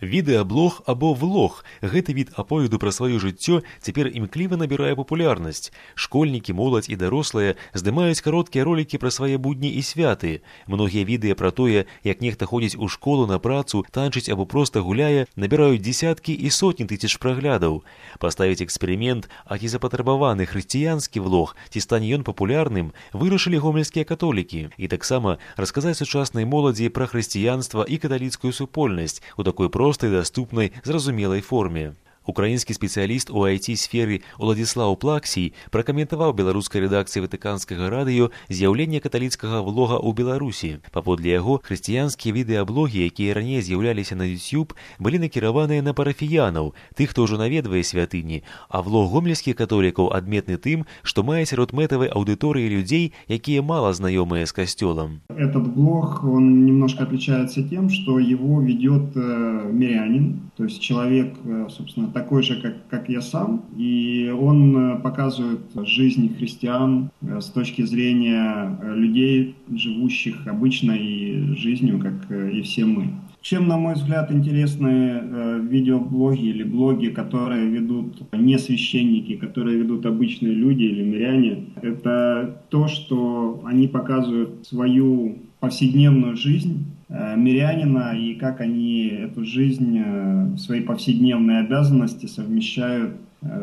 Відэаблог або влог – гэты від аповеду пра сваё жыццё цяпер імкліва набірае папулярнасць. Школьнікі, моладзь і дарослыя здымаюць кароткія ролікі пра свае будні і святы. Многія відэа пра тое, як нехта ходзіць у школу, на працу, танчыць або проста гуляе, набіраюць дзесяткі і сотні тысяч праглядаў. Паставіць эксперымент, а ці запатрабаваны хрысціянскі влог, ці стане ён папулярным, вырашылі гомельскія католікі. І таксама расказаць сучаснай моладзі пра хрысціянства і каталіцкую супольнасць у такой простай, даступнай, зразумелай форме. Украінскі спецыяліст у IT-сферы Уладзіслаў Плаксій пракаментаваў беларускай рэдакцыі Ватыканскага радыё з'яўленне каталіцкага влога ў Беларусі. Паводле яго, хрысціянскія відэаблогі, якія раней з'яўляліся на YouTube, былі накіраваныя на парафіянаў, тых, хто ўжо наведвае святыні, а влог гомельскіх католікаў адметны тым, што мае сярод мэтавай аўдыторыі людзей, якія мала знаёмыя с касцёлам. Этот блог, он немножко отличается тем, что его ведет мирянин, то есть человек, собственно, такой же, как я сам, и он показывает жизнь христиан с точки зрения людей, живущих обычной жизнью, как и все мы. Чем, на мой взгляд, интересны видеоблоги или блоги, которые ведут не священники, которые ведут обычные люди или миряне, это то, что они показывают свою повседневную жизнь мирянина и как они эту жизнь, свои повседневные обязанности совмещают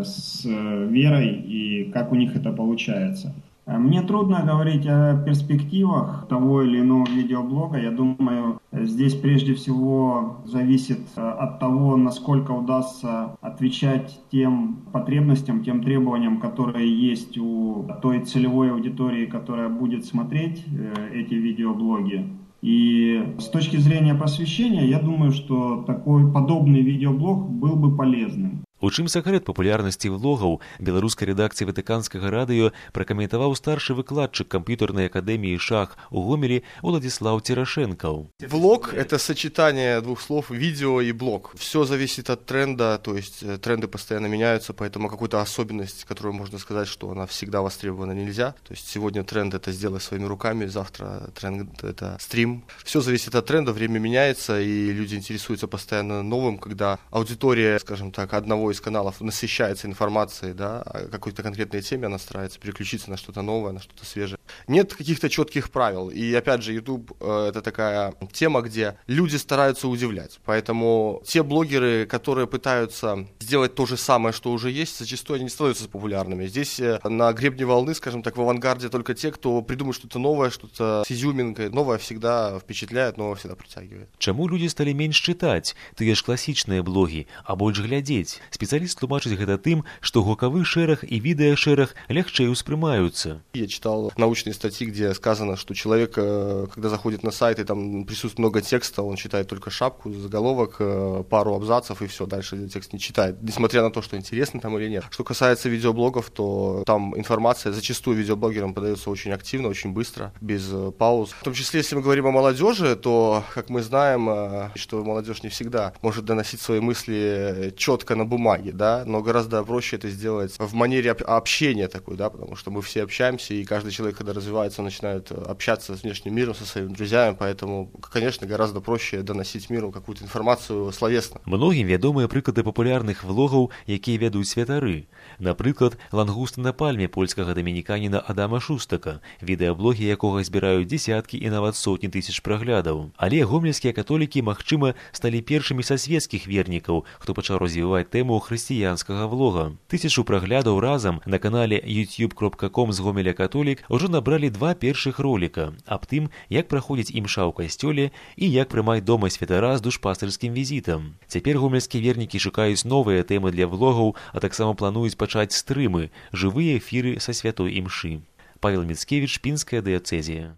с верой и как у них это получается. Мне трудно говорить о перспективах того или иного видеоблога. Я думаю, здесь прежде всего зависит от того, насколько удастся отвечать тем потребностям, тем требованиям, которые есть у той целевой аудитории, которая будет смотреть эти видеоблоги. И с точки зрения просвещения, я думаю, что такой подобный видеоблог был бы полезным. У чым сакрэт папулярнасці влогаў беларускай рэдакцыі Ватыканскага радыё пракаментаваў старшы выкладчык камп'ютарнай акадэміі «Шах» у Гомелі Уладзіслаў Церашенкаў. Влог – это сочетание двух слов «видео» и «блог». Все зависит от тренда, то есть тренды постоянно меняются, поэтому какую-то особенность, которую можно сказать, что она всегда востребована, нельзя. То есть сегодня тренд – это «сделай своими руками», завтра тренд – это «стрим». Все зависит от тренда, время меняется, и люди интересуются постоянно новым, когда аудитория, скажем так, одного из каналов насыщается информацией, да, о какой-то конкретной теме, она старается переключиться на что-то новое, на что-то свежее. Нет каких-то четких правил. И опять же, YouTube это такая тема, где люди стараются удивлять. Поэтому те блогеры, которые пытаются сделать то же самое, что уже есть, зачастую они не становятся популярными. Здесь на гребне волны, скажем так, в авангарде только те, кто придумает что-то новое, что-то с изюминкой. Новое всегда впечатляет, новое всегда притягивает. Чаму людзі сталі менш чытаць, тыя ж класічныя блогі, а больш глядзець? Спецыяліст тлумачыць гэта тым, што гукавы шэраг і відэашэраг лягчэй успрымаюцца. Я читал научные статьи, где сказано, что человек, когда заходит на сайт и там присутствует много текста, он читает только шапку, заголовок, пару абзацев и все, дальше текст не читает, несмотря на то, что интересно там или нет. Что касается видеоблогов, то там информация зачастую видеоблогерам подается очень активно, очень быстро, без пауз. В том числе, если мы говорим о молодежи, то, как мы знаем, что молодежь не всегда может доносить свои мысли четко на бумаге, да, но гораздо проще это сделать в манере общения такой, да, потому что мы все общаемся, и каждый человек, когда развивается, он начинает общаться с внешним миром, со своими друзьями, поэтому, конечно, гораздо проще доносить миру какую-то информацию словесно. Многім вядомыя прыклады папулярных влогаў, якія вядуць святары. Напрыклад, лангуст на пальме польскага дамініканіна Адама Шустака, відэаблогі якога збіраюць дзесяткі і нават сотні тысяч праглядаў. Але гомельскія католікі, магчыма, сталі першымі са светскіх вернікаў, хто пачаў развіваць тэму хрысціянскага влога. 1000 праглядаў разам на канале youtube.com з Гомеля католік ўжо набралі 2 першых роліка аб тым, як праходзіць імша ў касцёле і як прымаць дома святара з душпастырскім візітам. Цяпер гомельскія вернікі шукаюць новыя тэмы для влогаў, а таксама плануюць пачаць стрымы, жывыя эфіры са святой імшы. Павел Міцкевіч, Пінская дыяцэзія.